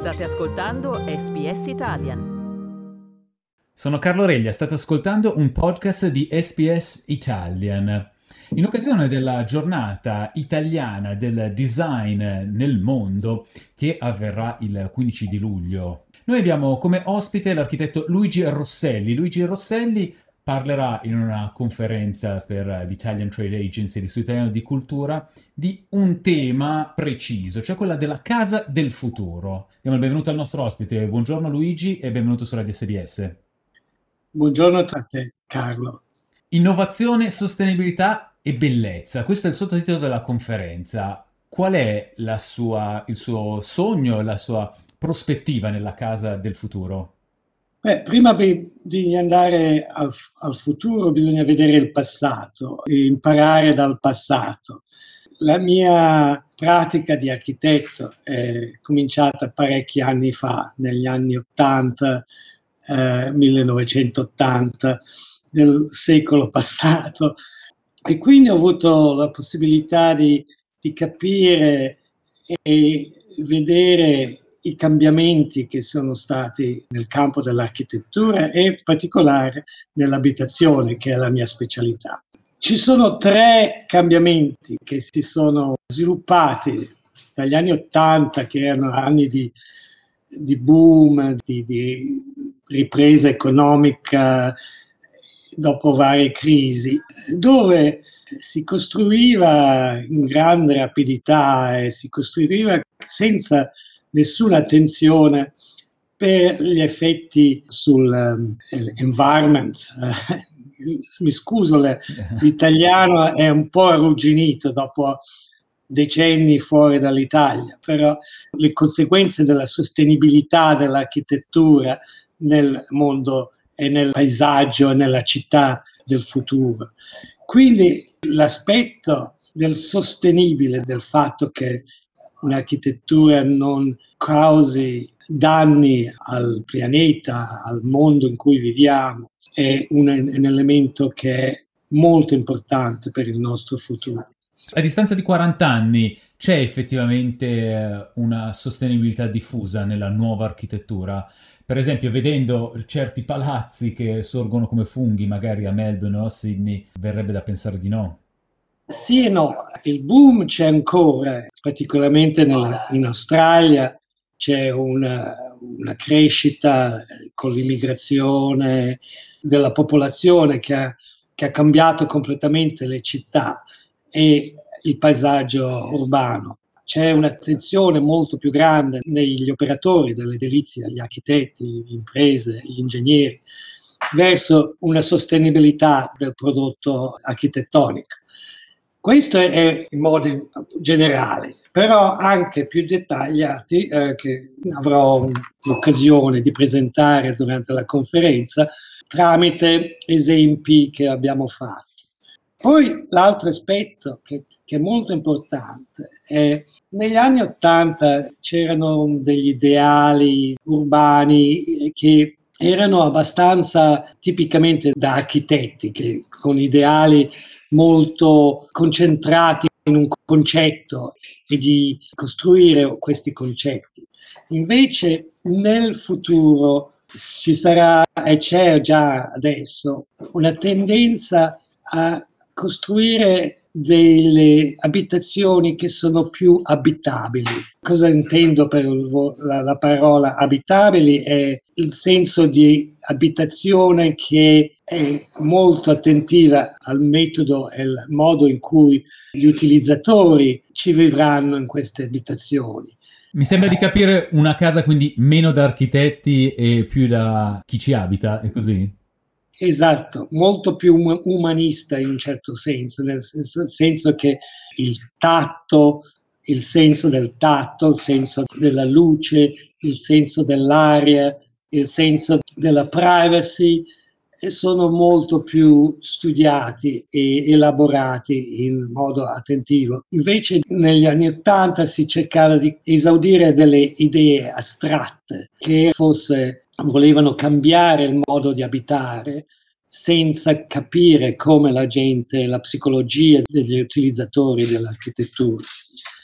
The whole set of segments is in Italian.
State ascoltando SBS Italian. Sono Carlo Reglia, state ascoltando un podcast di SBS Italian. In occasione della giornata italiana del design nel mondo, che avverrà il 15 di luglio, noi abbiamo come ospite l'architetto Luigi Rosselli. Luigi Rosselli parlerà in una conferenza per l'Italian Trade Agency, l'Istituto Italiano di Cultura, di un tema preciso, cioè quella della casa del futuro. Diamo il benvenuto al nostro ospite. Buongiorno Luigi e benvenuto su Radio SBS. Buongiorno a te, Carlo. Innovazione, sostenibilità e bellezza. Questo è il sottotitolo della conferenza. Qual è il suo sogno, la sua prospettiva nella casa del futuro? Prima di andare al futuro bisogna vedere il passato e imparare dal passato. La mia pratica di architetto è cominciata parecchi anni fa, negli anni 80, 1980 del secolo passato, e quindi ho avuto la possibilità di capire e vedere i cambiamenti che sono stati nel campo dell'architettura e in particolare nell'abitazione, che è la mia specialità. Ci sono tre cambiamenti che si sono sviluppati dagli anni 80, che erano anni di boom, di ripresa economica dopo varie crisi, dove si costruiva in grande rapidità e si costruiva senza nessuna attenzione per gli effetti sull'environment. Mi scuso, l'italiano è un po' arrugginito dopo decenni fuori dall'Italia, però le conseguenze della sostenibilità dell'architettura nel mondo e nel paesaggio e nella città del futuro. Quindi l'aspetto del sostenibile, del fatto che un'architettura non causi danni al pianeta, al mondo in cui viviamo, è un elemento che è molto importante per il nostro futuro. A distanza di 40 anni c'è effettivamente una sostenibilità diffusa nella nuova architettura? Per esempio, vedendo certi palazzi che sorgono come funghi, magari a Melbourne o a Sydney, verrebbe da pensare di no. Sì e no, il boom c'è ancora, particolarmente in Australia c'è una crescita con l'immigrazione della popolazione che ha cambiato completamente le città e il paesaggio urbano. C'è un'attenzione molto più grande negli operatori dell'edilizia, gli architetti, le imprese, gli ingegneri, verso una sostenibilità del prodotto architettonico. Questo è in modo generale, però anche più dettagliati che avrò l'occasione di presentare durante la conferenza tramite esempi che abbiamo fatto. Poi l'altro aspetto che è molto importante è negli anni 80 c'erano degli ideali urbani che erano abbastanza tipicamente da architetti, che con ideali molto concentrati in un concetto e di costruire questi concetti. Invece nel futuro ci sarà, e c'è già adesso, una tendenza a costruire delle abitazioni che sono più abitabili. Cosa intendo per la parola abitabili? È il senso di abitazione che è molto attentiva al metodo e al modo in cui gli utilizzatori ci vivranno in queste abitazioni. Mi sembra di capire una casa quindi meno da architetti e più da chi ci abita, è così? Esatto, molto più umanista in un certo senso, nel senso che il tatto, il senso del tatto, il senso della luce, il senso dell'aria, il senso della privacy sono molto più studiati e elaborati in modo attentivo. Invece negli anni '80 si cercava di esaudire delle idee astratte che forse volevano cambiare il modo di abitare senza capire come la gente, la psicologia degli utilizzatori dell'architettura.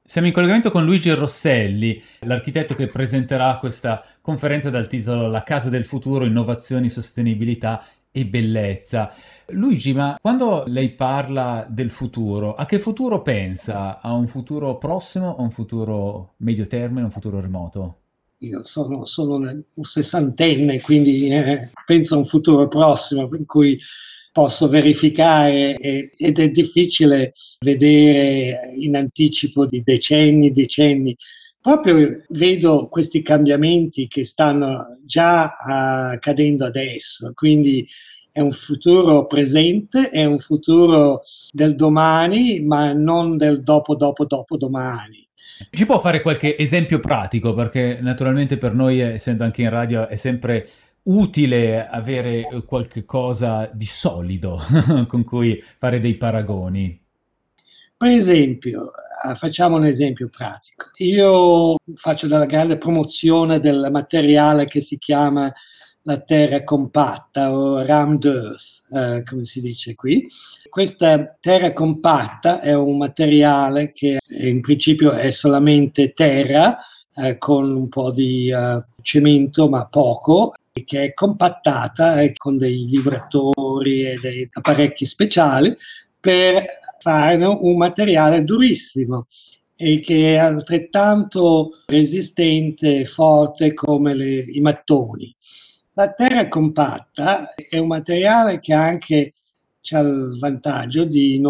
Siamo in collegamento con Luigi Rosselli, l'architetto che presenterà questa conferenza dal titolo La casa del futuro, innovazioni, sostenibilità e bellezza. Luigi, ma quando lei parla del futuro, a che futuro pensa? A un futuro prossimo, a un futuro medio termine, a un futuro remoto? Io sono un sessantenne, quindi penso a un futuro prossimo in cui posso verificare ed è difficile vedere in anticipo di decenni. Proprio vedo questi cambiamenti che stanno già accadendo adesso, quindi è un futuro presente, è un futuro del domani, ma non del dopo domani. Ci può fare qualche esempio pratico? Perché naturalmente per noi, essendo anche in radio, è sempre utile avere qualche cosa di solido con cui fare dei paragoni. Per esempio, facciamo un esempio pratico. Io faccio della grande promozione del materiale che si chiama la terra compatta o rammed earth, come si dice qui. Questa terra compatta è un materiale che in principio è solamente terra, con un po' di cemento, ma poco, che è compattata con dei vibratori e dei apparecchi speciali per fare un materiale durissimo e che è altrettanto resistente e forte come i mattoni. La terra compatta è un materiale che anche c'ha il vantaggio di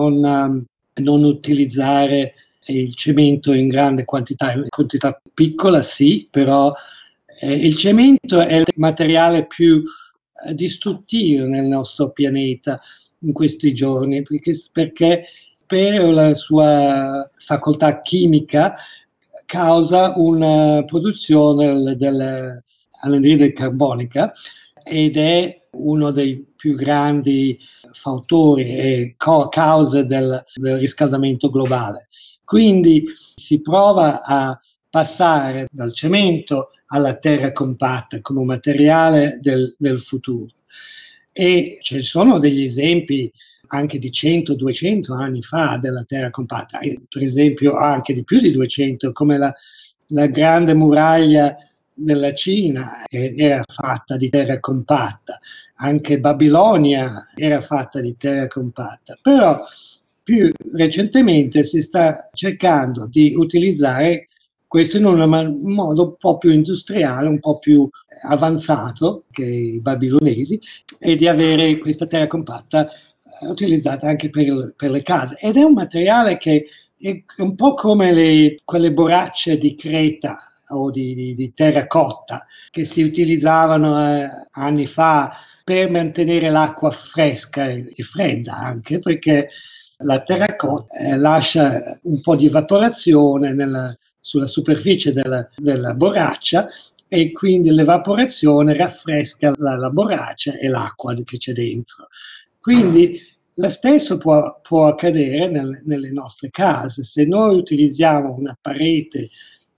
non utilizzare il cemento in grande quantità, in quantità piccola sì, però il cemento è il materiale più distruttivo nel nostro pianeta in questi giorni, perché per la sua facoltà chimica causa una produzione dell'anidride carbonica ed è uno dei più grandi fautori e cause del riscaldamento globale. Quindi si prova a passare dal cemento alla terra compatta come un materiale del futuro. E ci sono degli esempi anche di 100-200 anni fa della terra compatta, per esempio anche di più di 200, come la grande muraglia della Cina era fatta di terra compatta, anche Babilonia era fatta di terra compatta, però più recentemente si sta cercando di utilizzare questo in un modo un po' più industriale, un po' più avanzato che i babilonesi, e di avere questa terra compatta utilizzata anche per le case. Ed è un materiale che è un po' come quelle borracce di Creta o di terracotta che si utilizzavano anni fa per mantenere l'acqua fresca e fredda anche, perché la terracotta lascia un po' di evaporazione sulla superficie della borraccia e quindi l'evaporazione raffresca la borraccia e l'acqua che c'è dentro. Quindi lo stesso può accadere nelle nostre case. Se noi utilizziamo una parete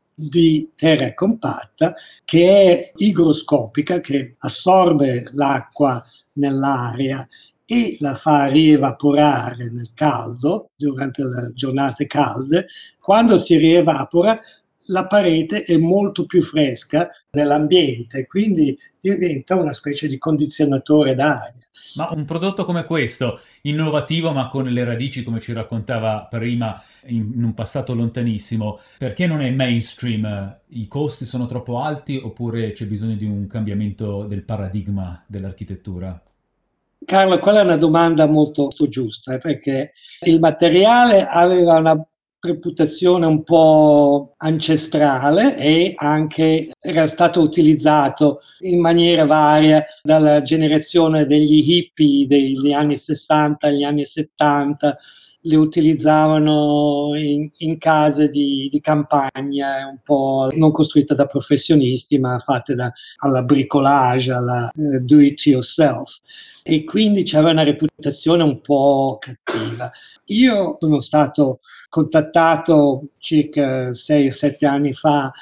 di terra compatta che è igroscopica, che assorbe l'acqua nell'aria e la fa rievaporare nel caldo, durante le giornate calde, quando si rievapora la parete è molto più fresca dell'ambiente, quindi diventa una specie di condizionatore d'aria. Ma un prodotto come questo, innovativo ma con le radici, come ci raccontava prima, in un passato lontanissimo, perché non è mainstream? I costi sono troppo alti oppure c'è bisogno di un cambiamento del paradigma dell'architettura? Carlo, quella è una domanda molto giusta, perché il materiale aveva una reputazione un po' ancestrale e anche era stato utilizzato in maniera varia dalla generazione degli hippie degli anni 60 agli anni 70, le utilizzavano in case di campagna, un po' non costruite da professionisti, ma fatte alla bricolage, alla do it yourself. E quindi c'aveva una reputazione un po' cattiva. Io sono stato contattato circa 6-7 anni fa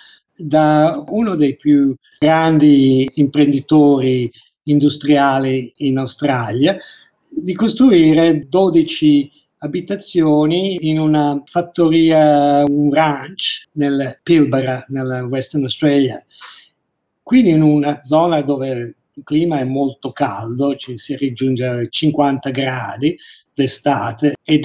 da uno dei più grandi imprenditori industriali in Australia di costruire 12 abitazioni in una fattoria, un ranch nel Pilbara, nella Western Australia. Quindi in una zona dove il clima è molto caldo, si raggiunge ai 50 gradi d'estate ed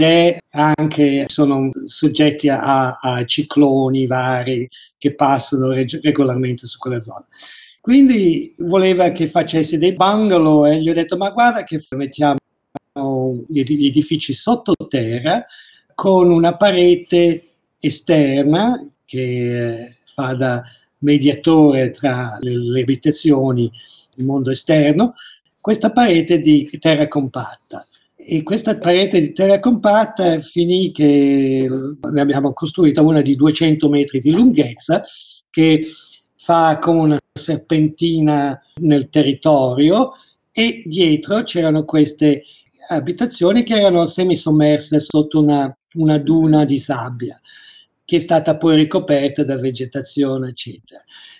sono soggetti a cicloni vari che passano regolarmente su quella zona. Quindi voleva che facessi dei bungalow e gli ho detto: ma guarda che mettiamo gli edifici sottoterra con una parete esterna che fa da mediatore tra le abitazioni, il mondo esterno, questa parete di terra compatta. E questa parete di terra compatta finì che ne abbiamo costruita una di 200 metri di lunghezza che fa come una serpentina nel territorio, e dietro c'erano queste abitazioni che erano semisommerse sotto una duna di sabbia che è stata poi ricoperta da vegetazione, eccetera.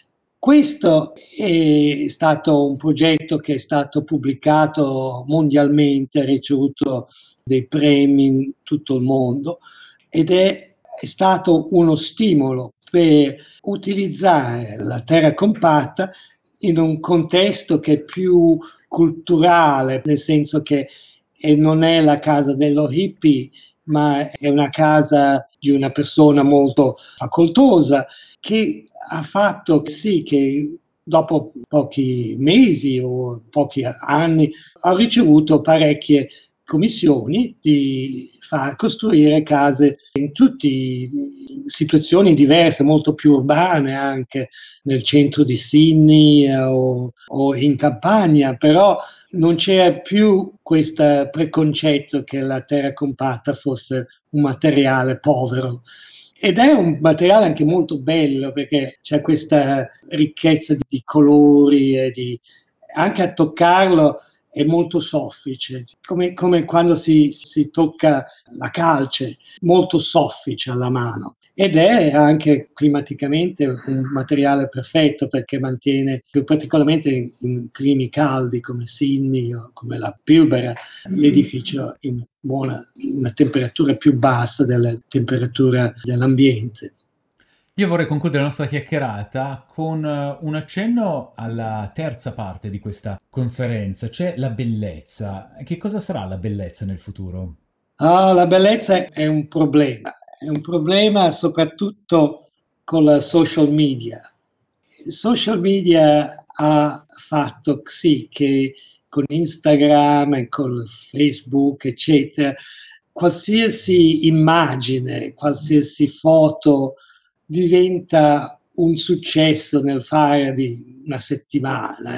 Questo è stato un progetto che è stato pubblicato mondialmente, ha ricevuto dei premi in tutto il mondo ed è stato uno stimolo per utilizzare la terra compatta in un contesto che è più culturale, nel senso che non è la casa dello hippie, ma è una casa di una persona molto facoltosa che ha fatto sì che dopo pochi mesi o pochi anni ha ricevuto parecchie commissioni di far costruire case in tutte situazioni diverse, molto più urbane, anche nel centro di Sydney o in campagna, però non c'era più questo preconcetto che la terra compatta fosse un materiale povero. Ed è un materiale anche molto bello perché c'è questa ricchezza di colori e anche a toccarlo è molto soffice, come quando si tocca la calce, molto soffice alla mano. Ed è anche climaticamente un materiale perfetto perché mantiene, più particolarmente in climi caldi come Sydney o come la Pilbara, l'edificio in una temperatura più bassa della temperatura dell'ambiente. Io vorrei concludere la nostra chiacchierata con un accenno alla terza parte di questa conferenza, cioè la bellezza. Che cosa sarà la bellezza nel futuro? La bellezza è un problema soprattutto con la social media. Il social media ha fatto sì che con Instagram e con Facebook, eccetera, qualsiasi immagine, qualsiasi foto diventa un successo nel fare di una settimana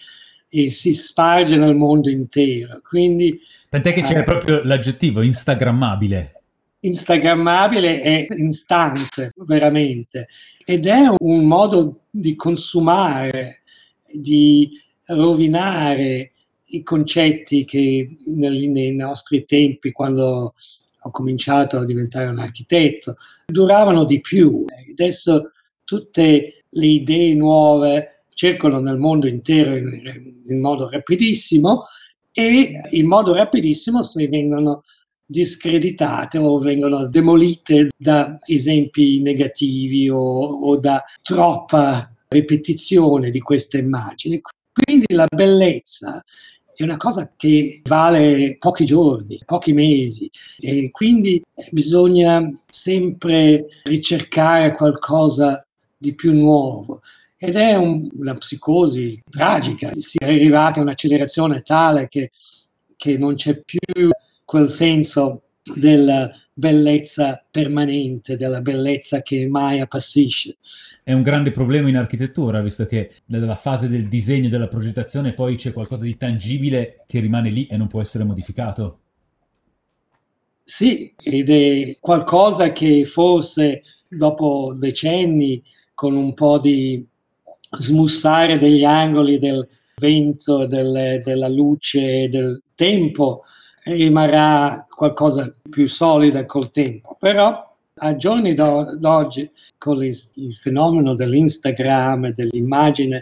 e si sparge nel mondo intero. Quindi Tant'è che c'è proprio l'aggettivo instagrammabile. instagrammabile e instant, veramente. Ed è un modo di consumare, di rovinare i concetti che nei nostri tempi, quando ho cominciato a diventare un architetto, duravano di più. Adesso tutte le idee nuove circolano nel mondo intero in modo rapidissimo, e in modo rapidissimo si vengono discreditate o vengono demolite da esempi negativi o da troppa ripetizione di queste immagini. Quindi la bellezza è una cosa che vale pochi giorni, pochi mesi, e quindi bisogna sempre ricercare qualcosa di più nuovo. Ed è una psicosi tragica, si è arrivati a un'accelerazione tale che non c'è più quel senso della bellezza permanente, della bellezza che mai appassisce. È un grande problema in architettura, visto che nella fase del disegno e della progettazione poi c'è qualcosa di tangibile che rimane lì e non può essere modificato. Sì, ed è qualcosa che forse dopo decenni, con un po' di smussare degli angoli del vento, della luce, del tempo, rimarrà qualcosa più solida col tempo. Però a giorni d'oggi, con il fenomeno dell'Instagram e dell'immagine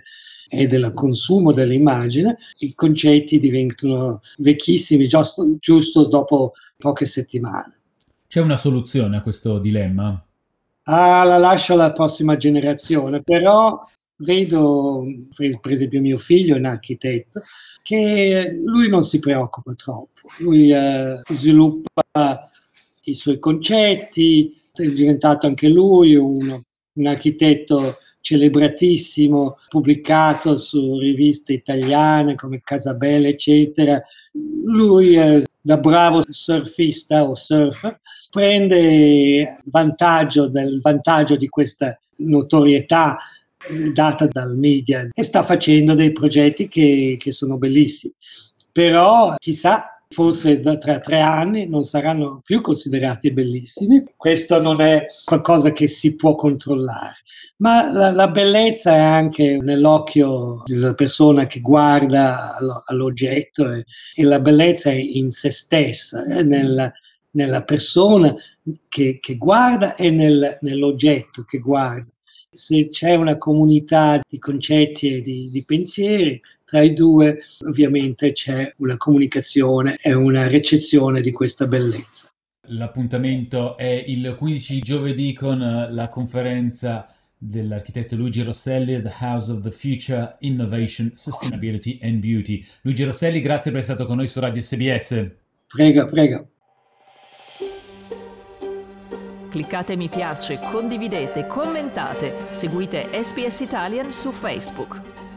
e del consumo dell'immagine, i concetti diventano vecchissimi giusto dopo poche settimane. C'è una soluzione a questo dilemma? La lascio alla prossima generazione, però vedo, per esempio mio figlio è un architetto, che lui non si preoccupa troppo, lui sviluppa i suoi concetti, è diventato anche lui un architetto celebratissimo, pubblicato su riviste italiane come Casabella, eccetera. Lui, da bravo surfista o surfer, prende del vantaggio di questa notorietà data dal media e sta facendo dei progetti che sono bellissimi. Però chissà, forse tra 3 anni non saranno più considerati bellissimi. Questo non è qualcosa che si può controllare. Ma la bellezza è anche nell'occhio della persona che guarda all'oggetto e la bellezza è in se stessa, nella persona che guarda e nell'oggetto che guarda. Se c'è una comunità di concetti e di pensieri, tra i due ovviamente c'è una comunicazione e una ricezione di questa bellezza. L'appuntamento è il 15 giovedì con la conferenza dell'architetto Luigi Rosselli, The House of the Future, Innovation, Sustainability and Beauty. Luigi Rosselli, grazie per essere stato con noi su Radio SBS. Prego, prego. Cliccate mi piace, condividete, commentate, seguite SBS Italian su Facebook.